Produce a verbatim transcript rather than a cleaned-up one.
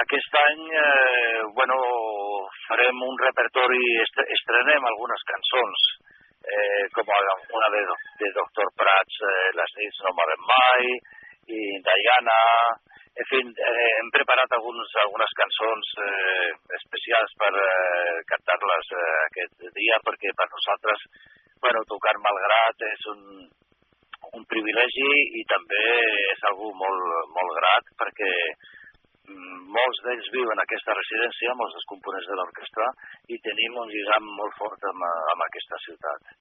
aquest any, eh, bueno, farem un repertori, est estrenem algunes cançons, eh, com una de, de doctor Prats, eh, Les nits no moren mai, i Diana. En fi, eh, hem preparat alguns, algunes cançons eh, especials per eh, cantar-les eh, aquest dia, perquè per nosaltres, bueno, tocar Malgrat és un, un privilegi i també és algú molt, molt grat, perquè molts d'ells viuen en aquesta residència, molts dels components de l'orquestra, i tenim un lligam molt fort amb, amb aquesta ciutat.